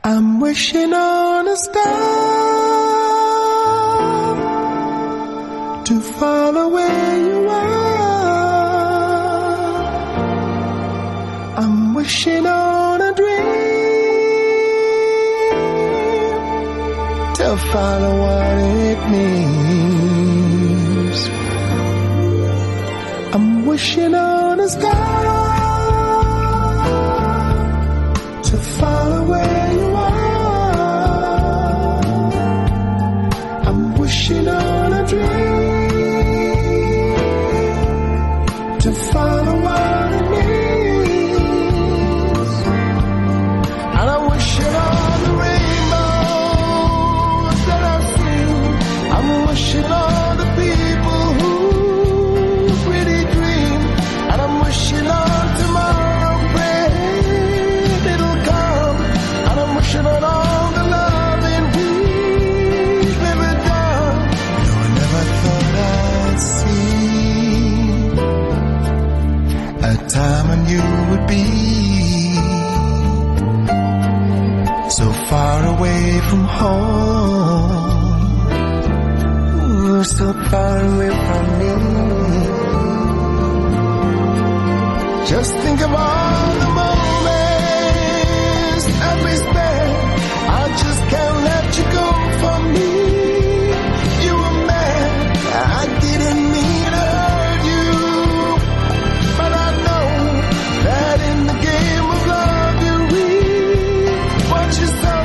I'm wishing on a star to follow where you are. I'm wishing on a dream to follow what it means. I'm wishing on a star to follow where you are. I'm wishing on a dream to follow what it means. And I'm wishing on the rainbows that I've seen. I'm wishing on the people who really dream. And I'm wishing on tomorrow, praying it'll come. And I'm wishing on all the love and we've never done. No, I never thought I'd see a time when you would be so far away from home, so far away from me. Just think of all the moments that we spent. I just can't let you go from me. You were mad, I didn't mean to hurt you, but I know that in the game of love you reap what you sow.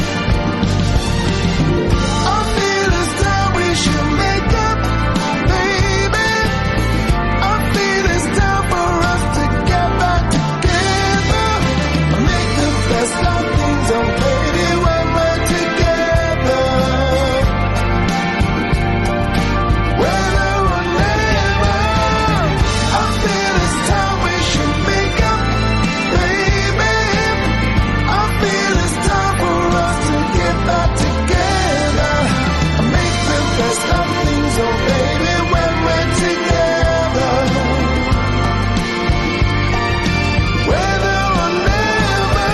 I feel it's time we should make up, baby. I feel it's time for us to get back together. Make the best of things, oh baby, when we're together. Whether or never, I feel it's time we should make up, baby. I feel it's time for us to get back together. Make the best of things, oh baby, when we're together. Whether or never,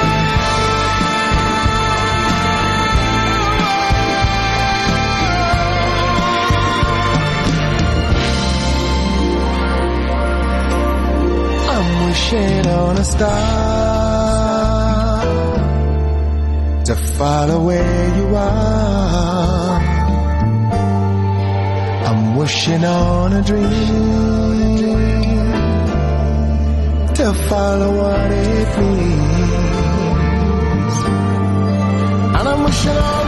I'm wishing on a star to follow where you are. I'm wishing on a dream to follow what it means. And I'm wishing on